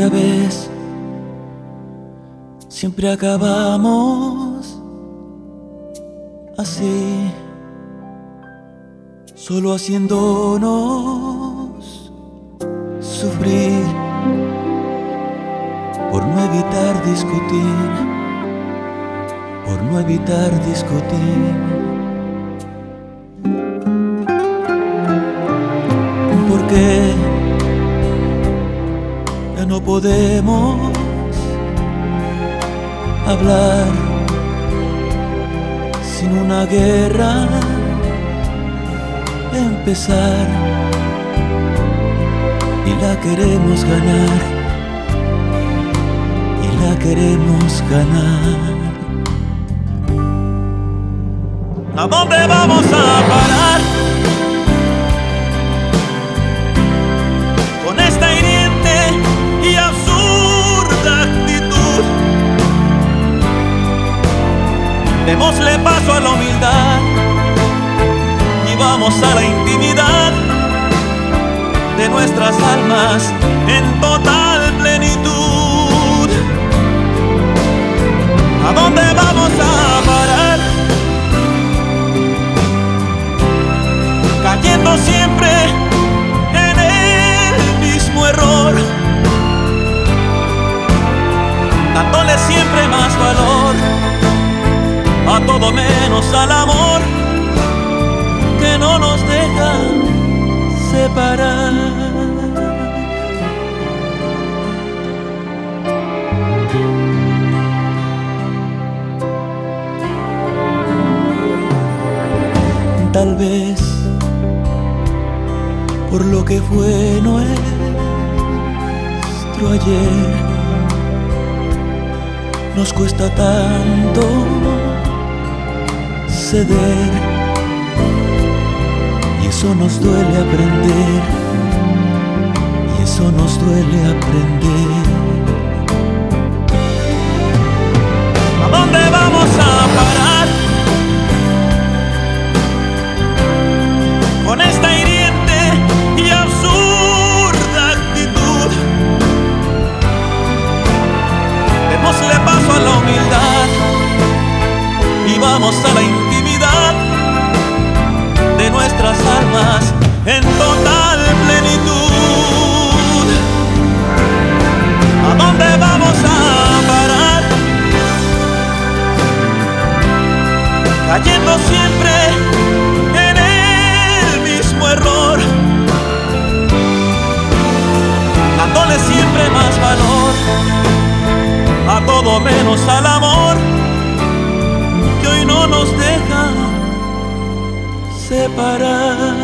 Ya ves, siempre acabamos así, solo haciéndonos sufrir por no evitar discutir, por no evitar discutir. ¿Por qué ya no podemos hablar sin una guerra empezar? Y la queremos ganar, y la queremos ganar. ¿A dónde vamos a parar con esta hiriente y absurda actitud? Démosle paso a la humildad y vamos a la intimidad de nuestras almas en total plenitud. ¿A dónde vamos a parar? Cayendo siempre en el mismo error, dándole siempre más valor a todo menos al amor que no nos deja separar. Tal vez por lo que fue nuestro ayer nos cuesta tanto ceder, y eso nos duele aprender, y eso nos duele aprender. ¿A dónde vamos a parar con esta hiriente y absurda actitud? Démosle paso a la humildad y vamos a la intimidad de nuestras almas en total plenitud. ¿A dónde vamos a parar? Cayendo siempre en el mismo error, dándole siempre más valor a todo menos al amor que hoy no nos deja separar.